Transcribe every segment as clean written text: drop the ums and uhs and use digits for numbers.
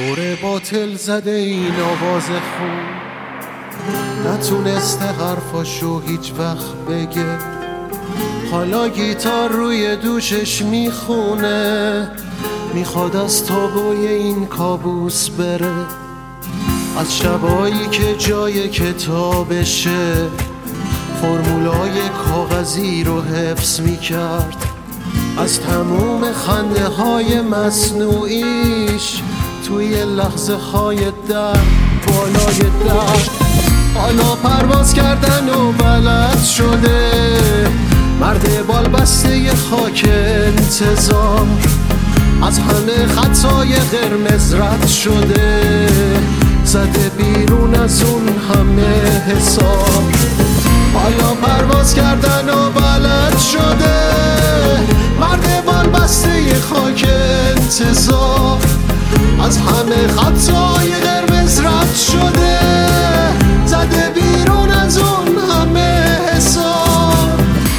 دور باطل زده این آواز خون، نتونسته حرفاشو هیچ وقت بگه. حالا گیتار روی دوشش میخونه، میخواد از تابوی این کابوس بره. از شبایی که جای کتابشه فرمولای کاغذی رو حفظ میکرد. از تموم خنده های مصنوعیش توی لحظه های درد بالای درد. حالا پرواز کردن و بلد شده، مرد بالبسته خاک انتظار. از همه خطای قرمز رد شده، زده بیرون از اون همه حساب. حالا پرواز کردن و بلد شده، مرد بالبسته خاک انتظار. از همه خطای قرمز رد شده، زده بیرون از اون همه حساب.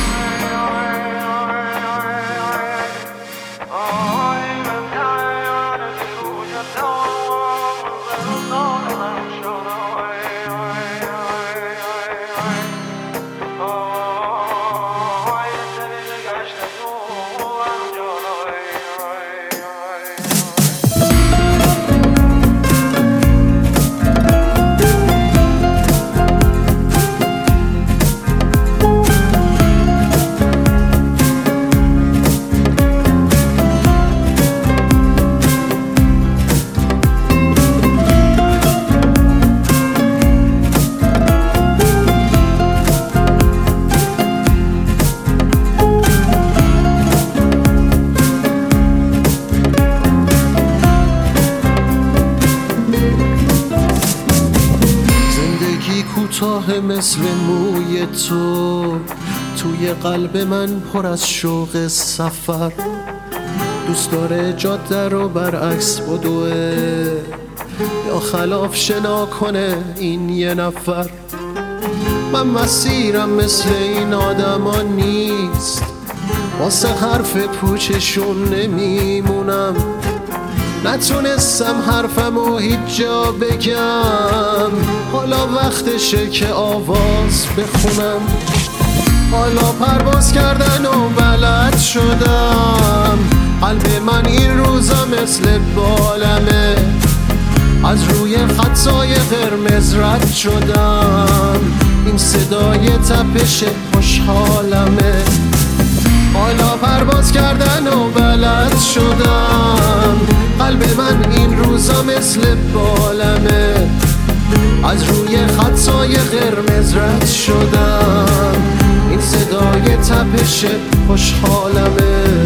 کوتاه مثل موی تو، توی قلب من پر از شوق سفر. دوست داره جاده رو برعکس بدوه، یا خلاف شنا کنه این یه نفر. من مسیرم مثل این آدما نیست، واسه حرف پوچشون نمیمونم. نتونستم حرفمو هیچ جا بگم، حالا وقتشه که آواز بخونم. حالا پرواز کردن و بلد شدم، قلب من این روزا مثل بالمه. از روی خطای قرمز رد شدم، این صدای تپش خوشحالمه. حالا پرواز کردن و بلد شدم، قلب من این روزا مثل بالمه. از روی خطای قرمز رد شدم، این صدای تپش خوشحالمه.